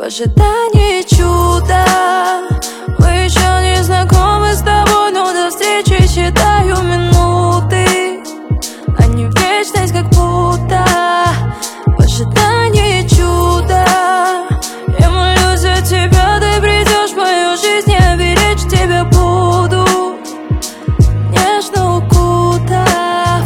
ожидании чуда. Мы еще не знакомы с тобой, но до встречи считаю минуты, а не вечность, как будто. В ожидании чуда я молюсь за тебя, ты придешь в мою жизнь, я беречь тебя буду, нежно укутав.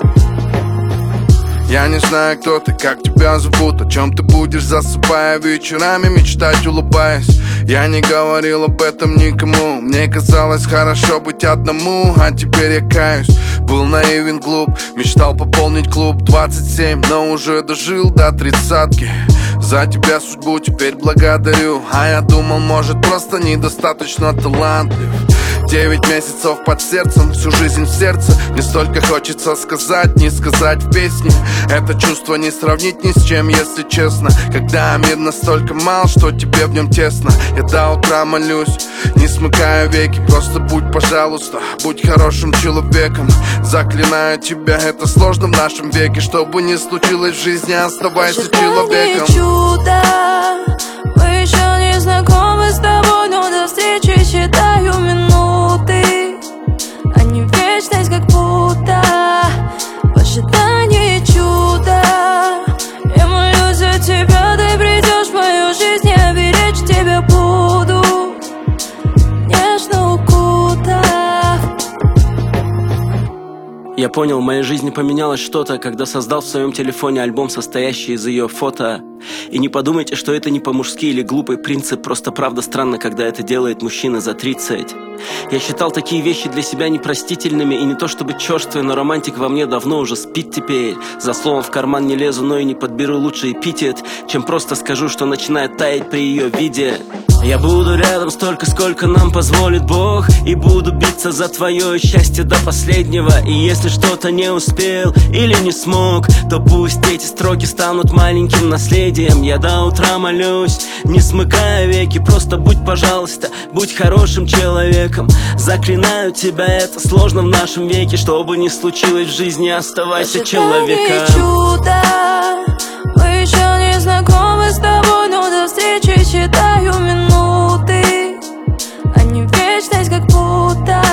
Я не знаю, кто ты, как тебя зовут, о чем ты будешь, засыпая вечерами, мечтать, улыбаясь. Я не говорил об этом никому, мне казалось хорошо быть одному, а теперь я каюсь. Был наивен, глуп, мечтал пополнить клуб 27, но уже дожил до 30-ки. За тебя судьбу теперь благодарю, а я думал, может, просто недостаточно талантлив. 9 месяцев под сердцем, всю жизнь в сердце. Не столько хочется сказать, не сказать в песне. Это чувство не сравнить ни с чем, если честно. Когда мир настолько мал, что тебе в нем тесно. Я до утра молюсь, не смыкая веки. Просто будь, пожалуйста, будь хорошим человеком. Заклинаю тебя, это сложно в нашем веке. Что бы ни случилось в жизни, оставайся человеком. Чудо. Мы еще не знакомы с тобой, но до встречи считаю минуты, а не вечность, как будто. В ожидании чуда я молюсь за тебя, ты придешь в мою жизнь, я беречь тебя буду, нежно укутав. Я понял, в моей жизни поменялось что-то, когда создал в своем телефоне альбом, состоящий из ее фото. И не подумайте, что это не по-мужски или глупый принцип, просто правда странно, когда это делает мужчина за 30. Я считал такие вещи для себя непростительными, и не то чтобы черствый, но романтик во мне давно уже спит теперь. За словом в карман не лезу, но и не подберу лучший эпитет, чем просто скажу, что начинает таять при ее виде. Я буду рядом столько, сколько нам позволит Бог, и буду биться за твое счастье до последнего. И если что-то не успел или не смог, то пусть эти строки станут маленьким наследием. Я до утра молюсь, не смыкая веки. Просто будь, пожалуйста, будь хорошим человеком. Заклинаю тебя, это сложно в нашем веке. Что бы ни случилось в жизни, оставайся человеком. Чудо. Мы еще не знакомы с тобой, но до встречи считаю минуты, а не вечность, как будто.